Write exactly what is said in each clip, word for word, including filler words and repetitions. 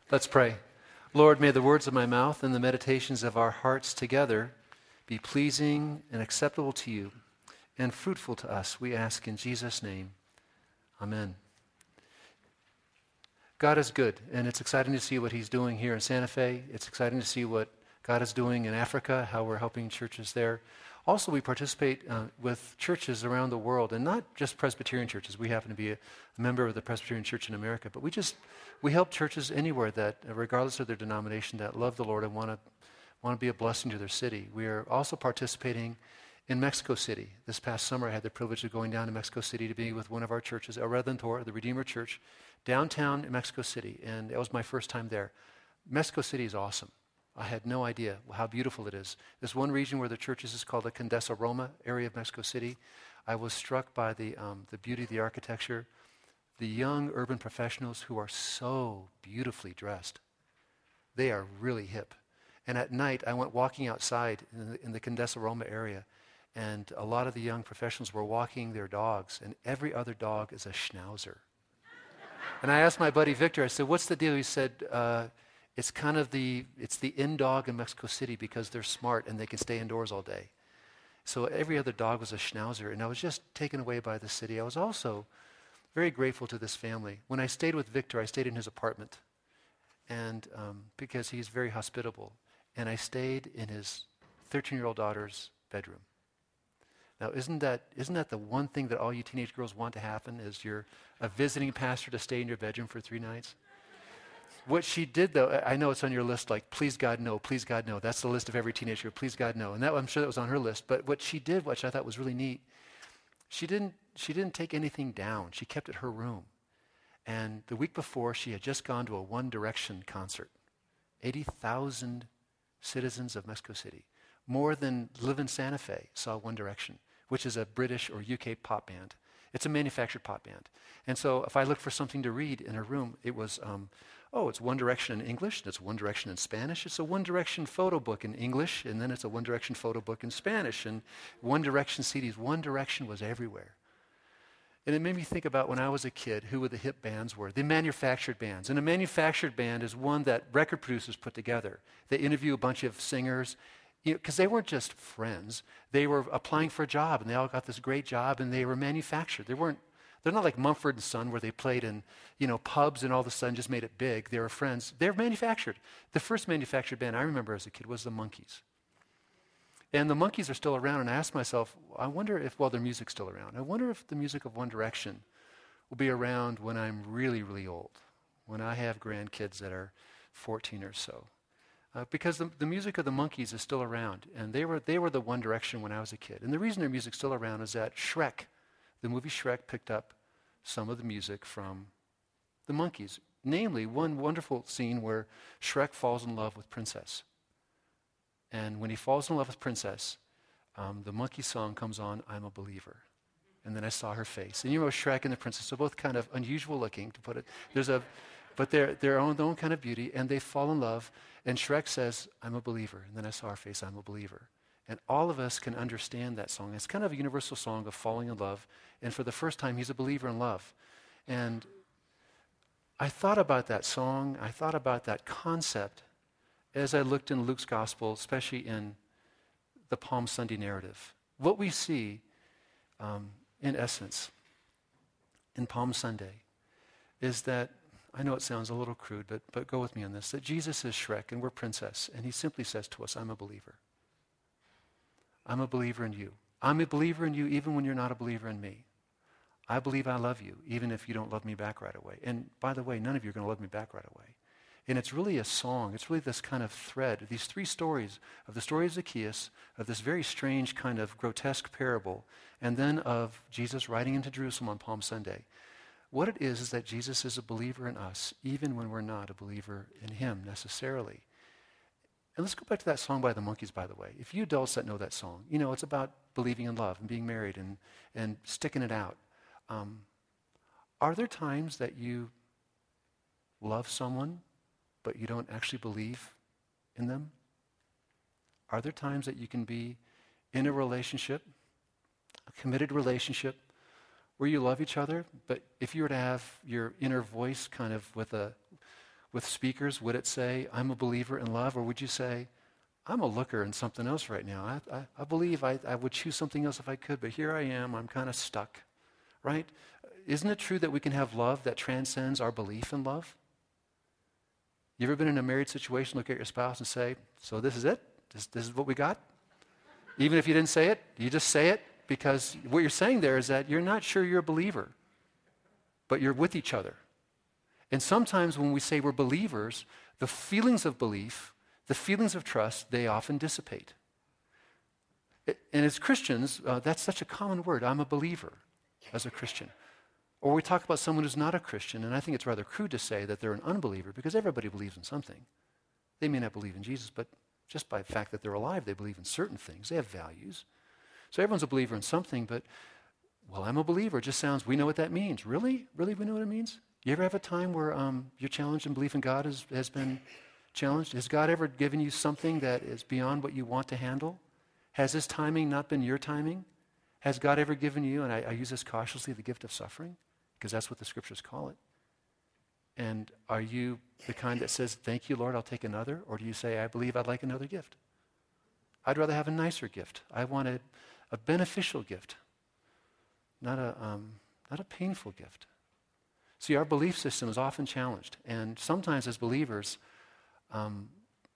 Let's pray. Lord, may the words of my mouth and the meditations of our hearts together be pleasing and acceptable to you and fruitful to us, we ask in Jesus' name. Amen. God is good, and it's exciting to see what he's doing here in Santa Fe. It's exciting to see what God is doing in Africa, how we're helping churches there. Also, we participate uh, with churches around the world, and not just Presbyterian churches. We happen to be a, a member of the Presbyterian Church in America, but we just, we help churches anywhere that, regardless of their denomination, that love the Lord and want to want to be a blessing to their city. We are also participating in Mexico City. This past summer, I had the privilege of going down to Mexico City to be with one of our churches, El Redentor, the Redeemer Church, downtown in Mexico City, and it was my first time there. Mexico City is awesome. I had no idea how beautiful it is. There's one region where the church is called the Condesa Roma area of Mexico City. I was struck by the um, the beauty of the architecture, the young urban professionals who are so beautifully dressed. They are really hip. And at night, I went walking outside in the, in the Condesa Roma area, and a lot of the young professionals were walking their dogs, and every other dog is a schnauzer. And I asked my buddy Victor, I said, what's the deal? He said, uh, It's kind of the, it's the in dog in Mexico City because they're smart and they can stay indoors all day. So every other dog was a schnauzer, and I was just taken away by the city. I was also very grateful to this family. When I stayed with Victor, I stayed in his apartment, and um, because he's very hospitable, and I stayed in his thirteen-year-old daughter's bedroom. Now, isn't that isn't that the one thing that all you teenage girls want to happen, is you're a visiting pastor to stay in your bedroom for three nights? What she did, though, I know it's on your list, like, please God, no, please God, no. That's the list of every teenager, please God, no. And that, I'm sure that was on her list. But what she did, which I thought was really neat, she didn't, she didn't take anything down. She kept it her room. And the week before, she had just gone to a One Direction concert. eighty thousand citizens of Mexico City, more than live in Santa Fe, saw One Direction, which is a British or U K pop band. It's a manufactured pop band. And so if I looked for something to read in her room, it was, um, oh, it's One Direction in English, and it's One Direction in Spanish. It's a One Direction photo book in English, and then it's a One Direction photo book in Spanish, and One Direction C Ds. One Direction was everywhere. And it made me think about when I was a kid, who the hip bands were. The manufactured bands. And a manufactured band is one that record producers put together. They interview a bunch of singers, because you know, they weren't just friends. They were applying for a job, and they all got this great job, and they were manufactured. They weren't, they're not like Mumford and Son, where they played in, you know, pubs and all of a sudden just made it big. They were friends. They're manufactured. The first manufactured band I remember as a kid was the Monkees. And the Monkees are still around, and I asked myself, I wonder if, well, their music's still around. I wonder if the music of One Direction will be around when I'm really, really old, when I have grandkids that are fourteen or so. Uh, because the, the music of the Monkees is still around, and they were they were the One Direction when I was a kid. And the reason their music's still around is that Shrek, the movie Shrek, picked up some of the music from the Monkees. Namely, one wonderful scene where Shrek falls in love with Princess. And when he falls in love with Princess, um, the monkey song comes on, I'm a Believer. And then I saw her face. And you know, Shrek and the princess are both kind of unusual looking, to put it. There's a, but they're their own, their own kind of beauty, and they fall in love. And Shrek says, I'm a believer. And then I saw her face, I'm a believer. And all of us can understand that song. It's kind of a universal song of falling in love. And for the first time, he's a believer in love. And I thought about that song. I thought about that concept as I looked in Luke's gospel, especially in the Palm Sunday narrative. What we see, um, in essence, in Palm Sunday, is that, I know it sounds a little crude, but, but go with me on this, that Jesus is Shrek and we're Princess, and he simply says to us, I'm a believer. I'm a believer in you. I'm a believer in you even when you're not a believer in me. I believe I love you, even if you don't love me back right away. And by the way, none of you are going to love me back right away. And it's really a song. It's really this kind of thread, these three stories, of the story of Zacchaeus, of this very strange kind of grotesque parable, and then of Jesus riding into Jerusalem on Palm Sunday. What it is is that Jesus is a believer in us, even when we're not a believer in him necessarily. And let's go back to that song by the Monkees, by the way. If you adults that know that song, you know it's about believing in love and being married and, and sticking it out. Um, are there times that you love someone but you don't actually believe in them? Are there times that you can be in a relationship, a committed relationship, where you love each other, but if you were to have your inner voice kind of with a with speakers, would it say, I'm a believer in love? Or would you say, I'm a looker in something else right now. I, I, I believe I, I would choose something else if I could, but here I am. I'm kind of stuck, right? Isn't it true that we can have love that transcends our belief in love? You ever been in a married situation, look at your spouse and say, so this is it? This, this is what we got? Even if you didn't say it, you just say it because what you're saying there is that you're not sure you're a believer, but you're with each other. And sometimes when we say we're believers, the feelings of belief, the feelings of trust, they often dissipate. And as Christians, uh, that's such a common word. I'm a believer as a Christian. Or we talk about someone who's not a Christian, and I think it's rather crude to say that they're an unbeliever because everybody believes in something. They may not believe in Jesus, but just by the fact that they're alive, they believe in certain things. They have values. So everyone's a believer in something, but, well, I'm a believer. It just sounds, we know what that means. Really? Really, we know what it means? You ever have a time where um, your challenge in belief in God has, has been challenged? Has God ever given you something that is beyond what you want to handle? Has his timing not been your timing? Has God ever given you, and I, I use this cautiously, the gift of suffering? Because that's what the scriptures call it. And are you the kind that says, thank you, Lord, I'll take another? Or do you say, I believe I'd like another gift? I'd rather have a nicer gift. I want a, a beneficial gift, not a, um, not a painful gift. See, our belief system is often challenged. And sometimes as believers, um,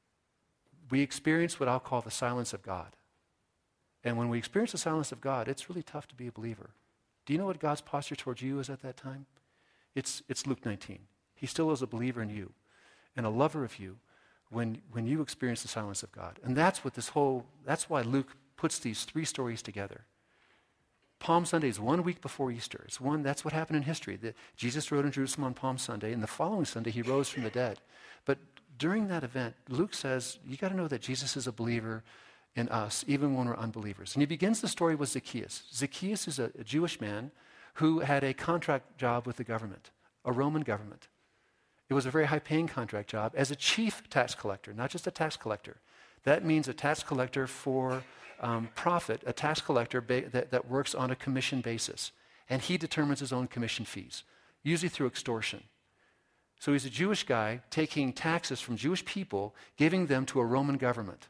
we experience what I'll call the silence of God. And when we experience the silence of God, it's really tough to be a believer. Do you know what God's posture towards you is at that time? It's, it's Luke nineteen. He still is a believer in you and a lover of you when, when you experience the silence of God. And that's what this whole, that's why Luke puts these three stories together. Palm Sunday is one week before Easter. It's one, that's what happened in history. The, Jesus rode in Jerusalem on Palm Sunday, and the following Sunday he rose from the dead. But during that event, Luke says, you got to know that Jesus is a believer in us, even when we're unbelievers. And he begins the story with Zacchaeus. Zacchaeus is a, a Jewish man who had a contract job with the government, a Roman government. It was a very high-paying contract job as a chief tax collector, not just a tax collector. That means a tax collector for um, profit, a tax collector ba- that, that works on a commission basis. And he determines his own commission fees, usually through extortion. So he's a Jewish guy taking taxes from Jewish people, giving them to a Roman government.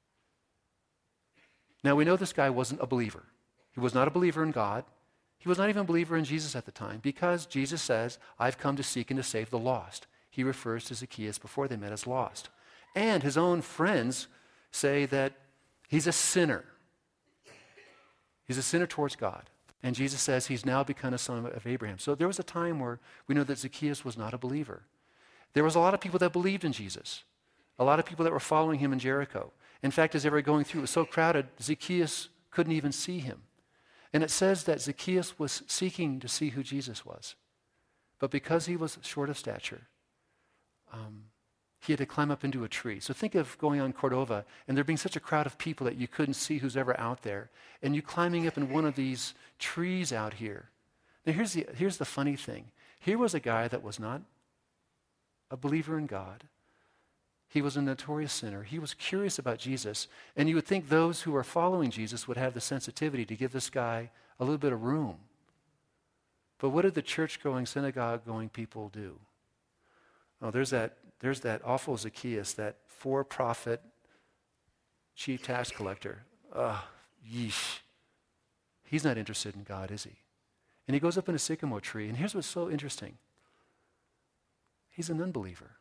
Now, we know this guy wasn't a believer. He was not a believer in God. He was not even a believer in Jesus at the time because Jesus says, I've come to seek and to save the lost. He refers to Zacchaeus before they met as lost. And his own friends say that he's a sinner. He's a sinner towards God. And Jesus says he's now become a son of Abraham. So there was a time where we know that Zacchaeus was not a believer. There was a lot of people that believed in Jesus, a lot of people that were following him in Jericho. In fact, as they were going through, it was so crowded, Zacchaeus couldn't even see him. And it says that Zacchaeus was seeking to see who Jesus was. But because he was short of stature, um, he had to climb up into a tree. So think of going on Cordova and there being such a crowd of people that you couldn't see who's ever out there. And you climbing up in one of these trees out here. Now here's the, here's the funny thing. Here was a guy that was not a believer in God. He was a notorious sinner. He was curious about Jesus. And you would think those who are following Jesus would have the sensitivity to give this guy a little bit of room. But what did the church-going, synagogue-going people do? Oh, there's that, there's that awful Zacchaeus, that for-profit chief tax collector. Ugh, yeesh. He's not interested in God, is he? And he goes up in a sycamore tree. And here's what's so interesting. He's an unbeliever.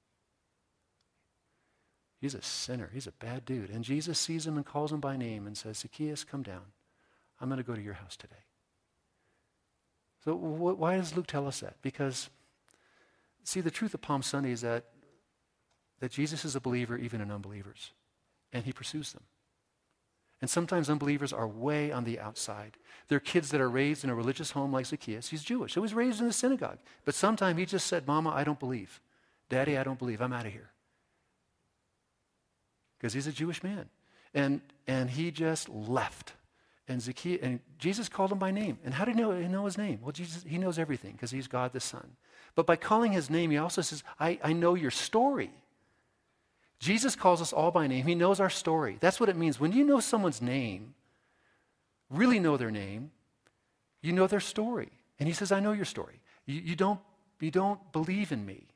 He's a sinner. He's a bad dude. And Jesus sees him and calls him by name and says, Zacchaeus, come down. I'm going to go to your house today. So wh- why does Luke tell us that? Because, see, the truth of Palm Sunday is that, that Jesus is a believer even in unbelievers. And he pursues them. And sometimes unbelievers are way on the outside. They're kids that are raised in a religious home like Zacchaeus. He's Jewish. He was raised in the synagogue. But sometime he just said, Mama, I don't believe. Daddy, I don't believe. I'm out of here. Because he's a Jewish man. And and he just left. And Zacchaeus, and Jesus called him by name. And how did he know, he know his name? Well, Jesus, he knows everything because he's God the Son. But by calling his name, he also says, I, I know your story. Jesus calls us all by name. He knows our story. That's what it means. When you know someone's name, really know their name, you know their story. And he says, I know your story. You, you don't, you don't believe in me.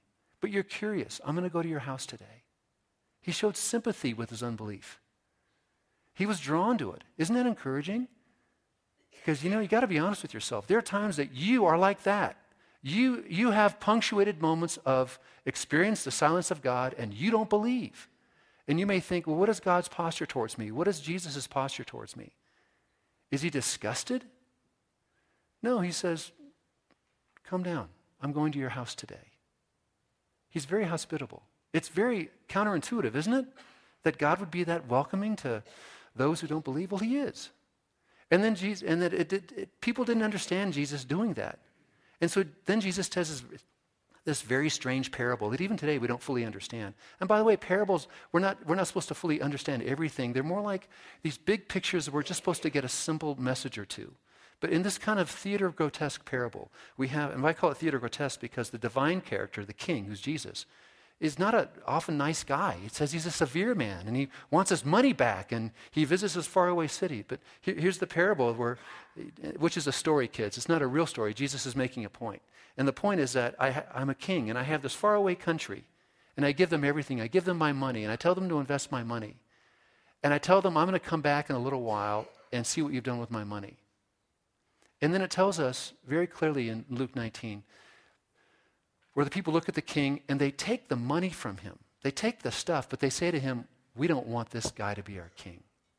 but you're curious. I'm going to go to your house today. He showed sympathy with his unbelief. He was drawn to it. Isn't that encouraging? Because, you know, you got to be honest with yourself. There are times that you are like that. You, you have punctuated moments of experience the silence of God, and you don't believe. And you may think, well, what is God's posture towards me? What is Jesus' posture towards me? Is he disgusted? No, he says, come down. I'm going to your house today. He's very hospitable. It's very counterintuitive, isn't it? That God would be that welcoming to those who don't believe. Well, he is. And then Jesus, and that it, it, it, people didn't understand Jesus doing that. And so then Jesus tells us this very strange parable that even today we don't fully understand. And by the way, parables, we're not, we're not supposed to fully understand everything. They're more like these big pictures that we're just supposed to get a simple message or two. But in this kind of theater grotesque parable, we have, and I call it theater grotesque because the divine character, the king, who's Jesus, is not an often nice guy. It says he's a severe man, and he wants his money back, and he visits his faraway city. But here, here's the parable, where, which is a story, kids. It's not a real story. Jesus is making a point. And the point is that I, I'm a king, and I have this faraway country, and I give them everything. I give them my money, and I tell them to invest my money. And I tell them I'm going to come back in a little while and see what you've done with my money. And then it tells us very clearly in Luke nineteen, where the people look at the king and they take the money from him. They take the stuff, but they say to him, we don't want this guy to be our king.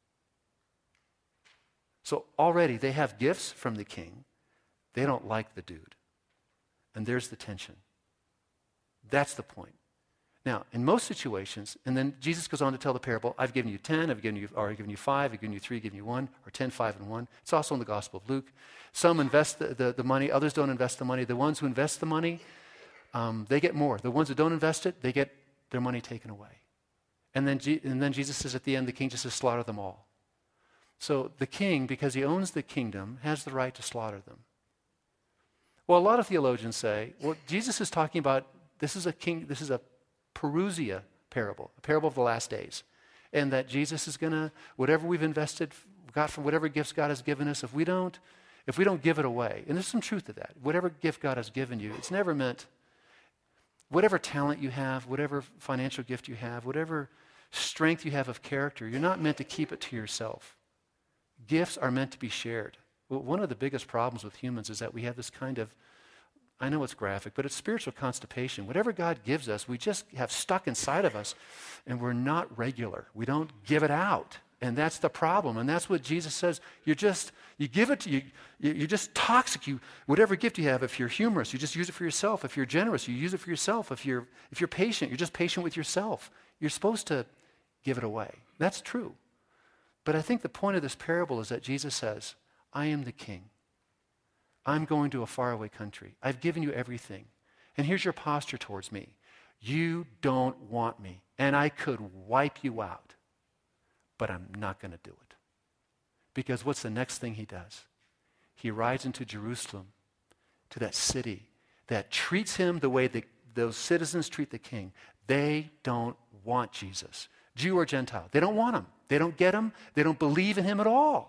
So already they have gifts from the king. They don't like the dude. And there's the tension. That's the point. Now, in most situations, and then Jesus goes on to tell the parable, I've given you ten, I've given you, or I've given you five, I've given you three, I've given you one, or ten, five, and one. It's also in the Gospel of Luke. Some invest the, the, the money, others don't invest the money. The ones who invest the money, Um, they get more. The ones who don't invest it, they get their money taken away. And then, G- and then Jesus says at the end, the king just says, slaughter them all. So the king, because he owns the kingdom, has the right to slaughter them. Well, a lot of theologians say, well, Jesus is talking about, this is a king, this is a Parousia parable, a parable of the last days. And that Jesus is going to, whatever we've invested, got from whatever gifts God has given us, if we don't, if we don't give it away, and there's some truth to that, whatever gift God has given you, it's never meant, whatever talent you have, whatever financial gift you have, whatever strength you have of character, you're not meant to keep it to yourself. Gifts are meant to be shared. Well, one of the biggest problems with humans is that we have this kind of, I know it's graphic, but it's spiritual constipation. Whatever God gives us, we just have stuck inside of us, and we're not regular. We don't give it out. And that's the problem. And that's what Jesus says. You're just, you give it to you, you're just toxic. You, whatever gift you have, if you're humorous, you just use it for yourself. If you're generous, you use it for yourself. If you're, if you're patient, you're just patient with yourself. You're supposed to give it away. That's true. But I think the point of this parable is that Jesus says, I am the king. I'm going to a faraway country. I've given you everything. And here's your posture towards me. You don't want me, and I could wipe you out. But I'm not going to do it. Because what's the next thing he does? He rides into Jerusalem, to that city that treats him the way the, those citizens treat the king. They don't want Jesus, Jew or Gentile. They don't want him. They don't get him. They don't believe in him at all.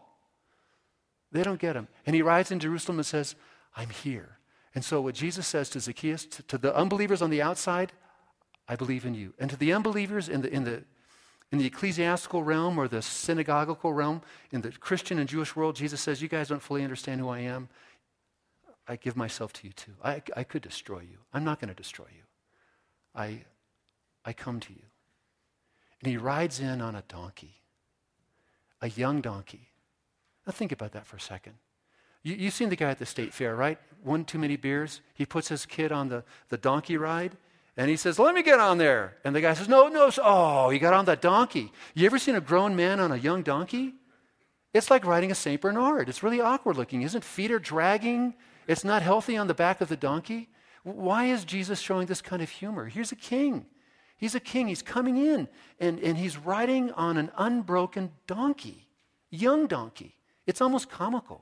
They don't get him. And he rides in Jerusalem and says, I'm here. And so what Jesus says to Zacchaeus, to, to the unbelievers on the outside, I believe in you. And to the unbelievers in the in the In the ecclesiastical realm or the synagogical realm, in the Christian and Jewish world, Jesus says, you guys don't fully understand who I am. I give myself to you too. I, I could destroy you. I'm not going to destroy you. I, I come to you. And he rides in on a donkey, a young donkey. Now think about that for a second. You, you've seen the guy at the state fair, right? One too many beers. He puts his kid on the, the donkey ride. And he says, let me get on there. And the guy says, no, no. Oh, he got on that donkey. You ever seen a grown man on a young donkey? It's like riding a Saint Bernard. It's really awkward looking, isn't it? Feet are dragging. It's not healthy on the back of the donkey. Why is Jesus showing this kind of humor? Here's a king. He's a king. He's coming in, and, and he's riding on an unbroken donkey, young donkey. It's almost comical.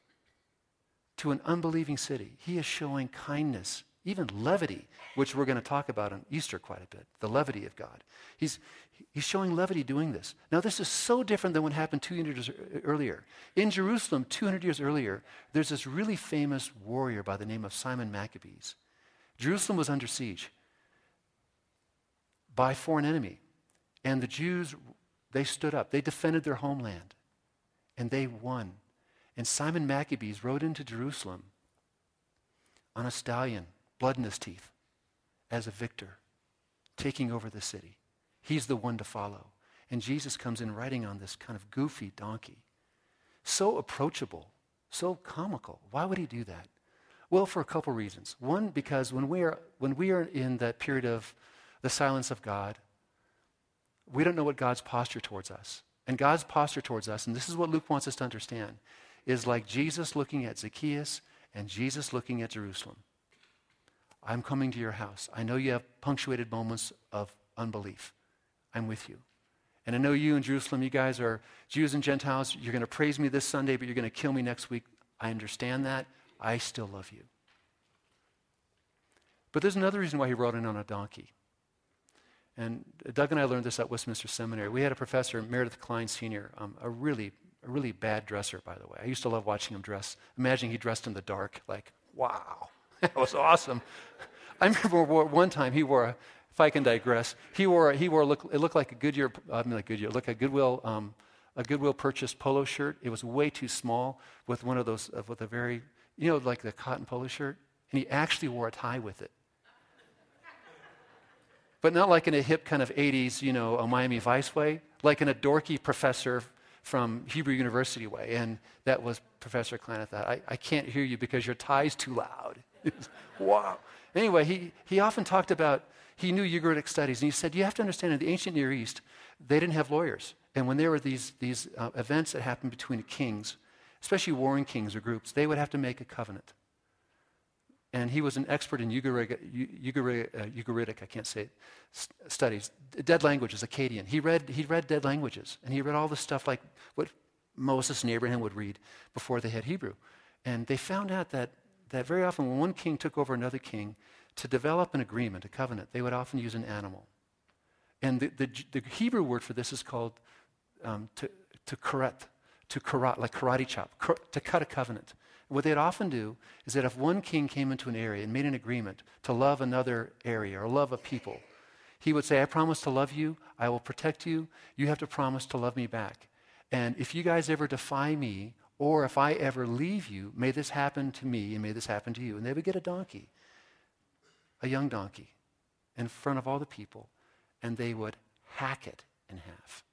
To an unbelieving city, he is showing kindness, even levity, which we're going to talk about on Easter quite a bit, the levity of God. He's, he's showing levity doing this. Now, this is so different than what happened two hundred years earlier. In Jerusalem, two hundred years earlier, there's this really famous warrior by the name of Simon Maccabees. Jerusalem was under siege. by a foreign enemy. And the Jews, they stood up. They defended their homeland. And they won. And Simon Maccabees rode into Jerusalem on a stallion, blood in his teeth, as a victor, taking over the city. He's the one to follow. And Jesus comes in riding on this kind of goofy donkey. So approachable, so comical. Why would he do that? Well, for a couple reasons. One, because when we are when we are in that period of the silence of God, we don't know what God's posture towards us. And God's posture towards us, and this is what Luke wants us to understand, is like Jesus looking at Zacchaeus and Jesus looking at Jerusalem. I'm coming to your house. I know you have punctuated moments of unbelief. I'm with you. And I know you in Jerusalem, you guys are Jews and Gentiles. You're going to praise me this Sunday, but you're going to kill me next week. I understand that. I still love you. But there's another reason why he rode in on a donkey. And Doug and I learned this at Westminster Seminary. We had a professor, Meredith Klein Senior, um, a really a really bad dresser, by the way. I used to love watching him dress. Imagine he dressed in the dark, like, wow, that was awesome. I remember one time he wore a, if I can digress, he wore, he wore look, it looked like a Goodyear, I mean like Goodyear, looked like a Goodwill, um, a Goodwill purchased polo shirt. It was way too small with one of those, uh, with a very, you know, like the cotton polo shirt. And he actually wore a tie with it. But not like in a hip kind of eighties, you know, a Miami Vice way, like in a dorky professor from Hebrew University way. And that was Professor Klein at that. I, I can't hear you because your tie's too loud. Wow. Anyway, he, he often talked about, he knew Ugaritic studies, and he said, you have to understand, in the ancient Near East, they didn't have lawyers. And when there were these, these uh, events that happened between kings, especially warring kings or groups, they would have to make a covenant. And he was an expert in Ugaritic, Ugaritic, uh, Ugaritic I can't say it, st- studies, dead languages, Akkadian. He read, he read dead languages, and he read all the stuff like what Moses and Abraham would read before they had Hebrew. And they found out that, that very often when one king took over another king, to develop an agreement, a covenant, they would often use an animal. And the, the, the Hebrew word for this is called um, to, to karat, to karat, like karate chop, kar, to cut a covenant. What they'd often do is that if one king came into an area and made an agreement to love another area or love a people, he would say, I promise to love you, I will protect you, you have to promise to love me back. And if you guys ever defy me, or if I ever leave you, may this happen to me and may this happen to you. And they would get a donkey, a young donkey, in front of all the people, and they would hack it in half.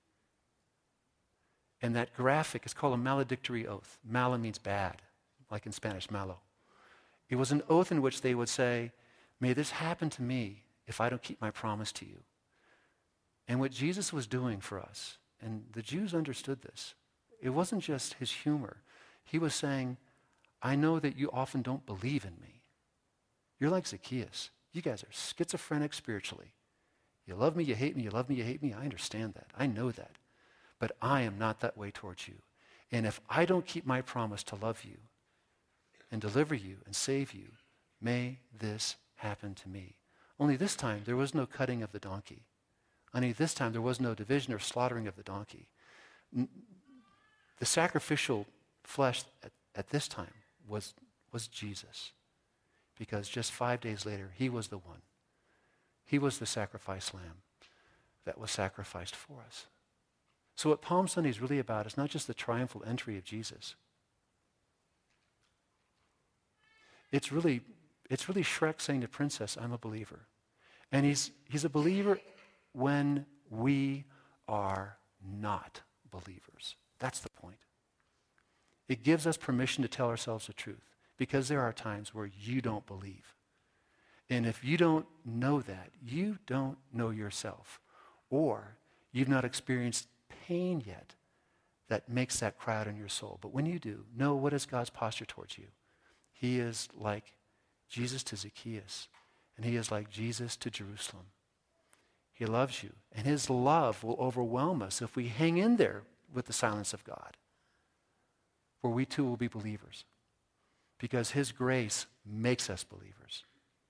And that graphic is called a maledictory oath. Mala means bad, like in Spanish, malo. It was an oath in which they would say, may this happen to me if I don't keep my promise to you. And what Jesus was doing for us, and the Jews understood this, it wasn't just his humor. He was saying, I know that you often don't believe in me. You're like Zacchaeus. You guys are schizophrenic spiritually. You love me, you hate me, you love me, you hate me. I understand that. I know that. But I am not that way towards you. And if I don't keep my promise to love you and deliver you and save you, may this happen to me. Only this time, there was no cutting of the donkey. Only this time, there was no division or slaughtering of the donkey. The sacrificial flesh at, at this time was, was Jesus. Because just five days later, he was the one. He was the sacrifice lamb that was sacrificed for us. So what Palm Sunday is really about is not just the triumphal entry of Jesus. It's really, it's really Shrek saying to Princess, I'm a believer. And he's, he's a believer when we are not believers. That's the point. It gives us permission to tell ourselves the truth. Because there are times where you don't believe. And if you don't know that, you don't know yourself. Or you've not experienced pain yet that makes that cry out in your soul. But when you do, know what is God's posture towards you. He is like Jesus to Zacchaeus. And he is like Jesus to Jerusalem. He loves you. And his love will overwhelm us if we hang in there with the silence of God. Where we too will be believers. Because his grace makes us believers.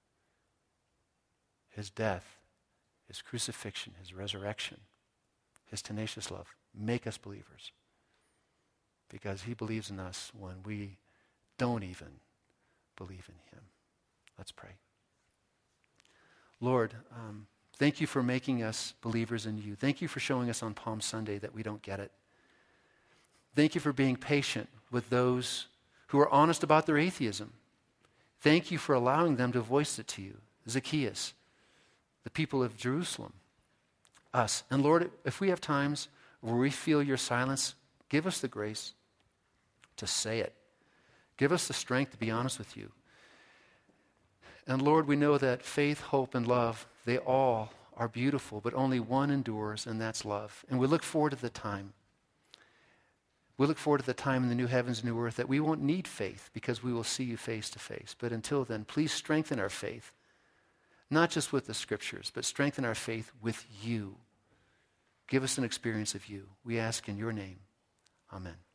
His death, his crucifixion, his resurrection, his tenacious love make us believers. Because he believes in us when we don't even believe in him. Let's pray. Lord, um, Thank you for making us believers in you. Thank you for showing us on Palm Sunday that we don't get it. Thank you for being patient with those who are honest about their atheism. Thank you for allowing them to voice it to you. Zacchaeus, the people of Jerusalem, us. And Lord, if we have times where we feel your silence, give us the grace to say it. Give us the strength to be honest with you. And Lord, we know that faith, hope, and love, they all are beautiful, but only one endures, and that's love. And we look forward to the time. We look forward to the time in the new heavens and new earth that we won't need faith because we will see you face to face. But until then, please strengthen our faith, not just with the scriptures, but strengthen our faith with you. Give us an experience of you. We ask in your name. Amen.